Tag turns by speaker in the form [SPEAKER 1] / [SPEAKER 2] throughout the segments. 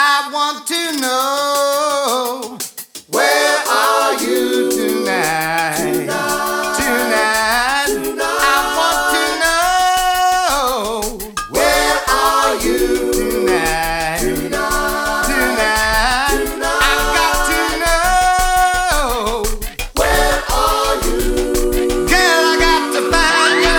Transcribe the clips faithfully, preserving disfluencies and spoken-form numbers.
[SPEAKER 1] I want to know, where are you tonight? Tonight, tonight, tonight. I want to know, where are you tonight? Tonight, tonight, tonight. I've got to know, where are you? Girl, I got to find you.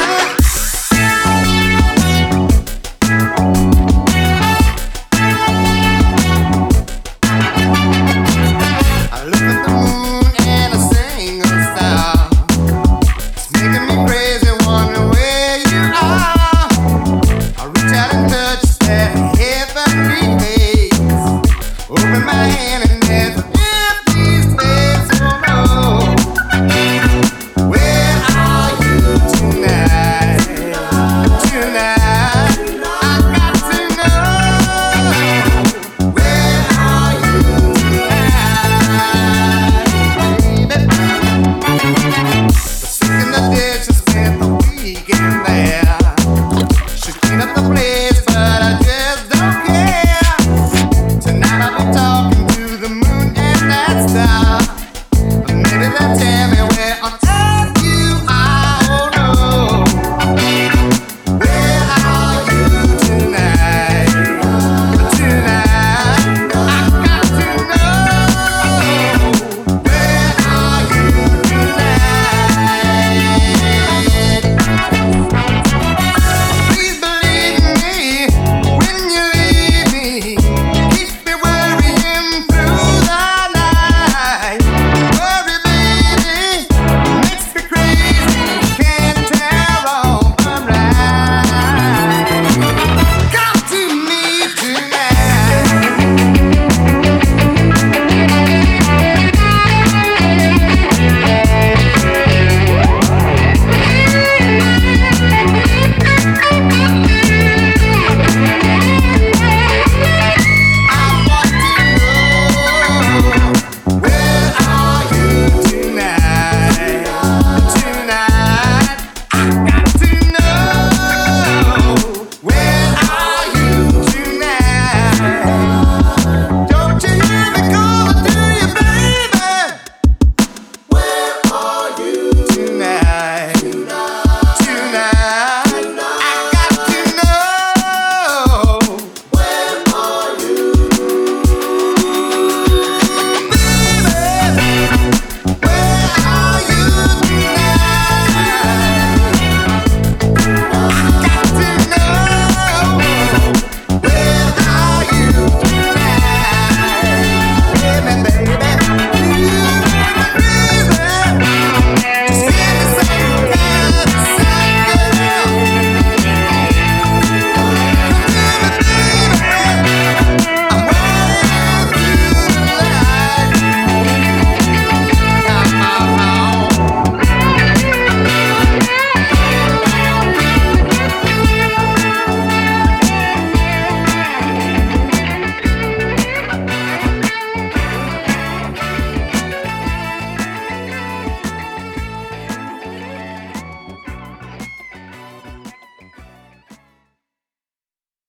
[SPEAKER 1] I look at the moon and a single star. It's making me crazy, wondering where you are. I reach out and touch that heavenly face. Open my hand and